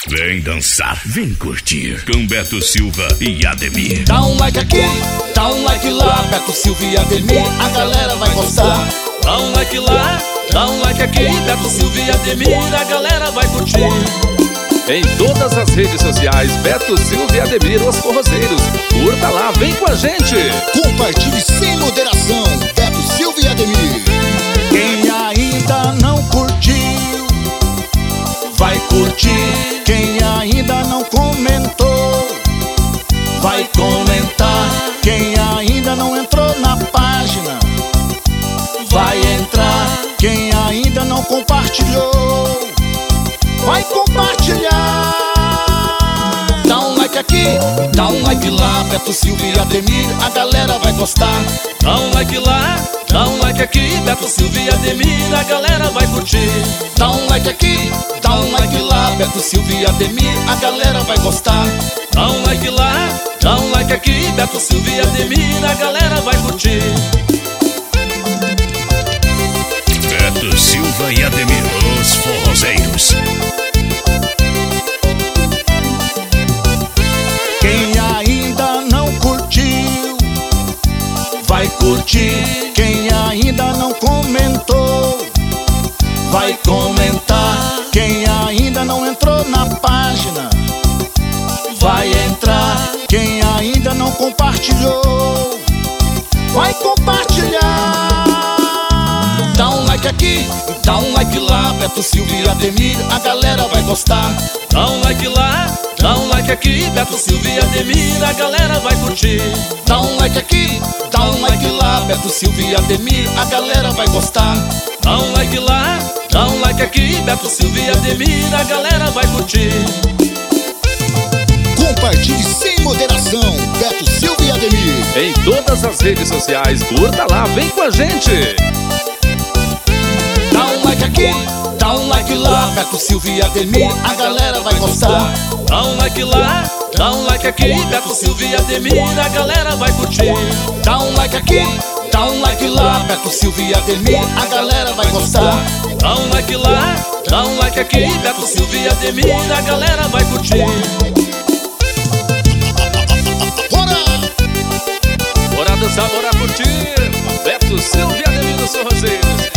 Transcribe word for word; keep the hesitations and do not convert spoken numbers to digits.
Vem dançar, vem curtir com Beto Silva e Ademir. Dá um like aqui, dá um like lá, Beto Silva e Ademir, a galera vai gostar. Dá um like lá, dá um like aqui, Beto Silva e Ademir, a galera vai curtir. Em todas as redes sociais, Beto Silva e Ademir, os forrozeiros. Curta lá, vem com a gente. Compartilhe sem moderação, Beto Silva e Ademir. Quem ainda não curtiu, vai curtir. Quem ainda não comentou, vai comentar. Quem ainda não entrou na página, vai entrar. Quem ainda não compartilhou, vai compartilhar. Dá um like aqui, dá um like lá, Beto Silva e Ademir, a galera vai gostar. Dá um like lá, dá um like aqui, Beto Silva e Ademir, a galera vai curtir. Dá um like aqui, dá um like lá, Beto Silva e Ademir, a galera vai gostar. Dá um like lá, dá um like aqui, Beto Silva e Ademir, a galera vai curtir. Beto Silva e Ademir, os forrozeiros. Quem ainda não curtiu, vai curtir. Quem ainda não comentou, vai comentar. Quem ainda não entrou na página, vai entrar. Quem ainda não compartilhou, vai compartilhar. Dá um like aqui, dá um like lá, Beto Silva e Ademir, a galera vai gostar. Dá um like lá, dá um like aqui, Beto Silva e Ademir, a galera vai curtir. Dá um like aqui, dá um like lá, Beto Silva e Ademir, a galera vai gostar. Dá um like lá, dá um like aqui, Beto Silva e Ademir, a galera vai curtir. Compartilhe sem moderação, Beto Silva e Ademir. Em todas as redes sociais, curta lá, vem com a gente. Dá um like aqui, dá um like lá, Beto Silva e Ademir, a galera vai gostar. Dá um like lá, dá um like aqui, Beto Silva e Ademir, a galera vai curtir. Dá um like aqui, dá um like lá, Beto Silva e Ademir, a galera vai gostar. Dá um like lá, dá um like aqui, Beto Silva e Ademir, a galera vai curtir. Bora! Bora dançar, bora curtir. Beto Silva e Ademir, os forrozeiros.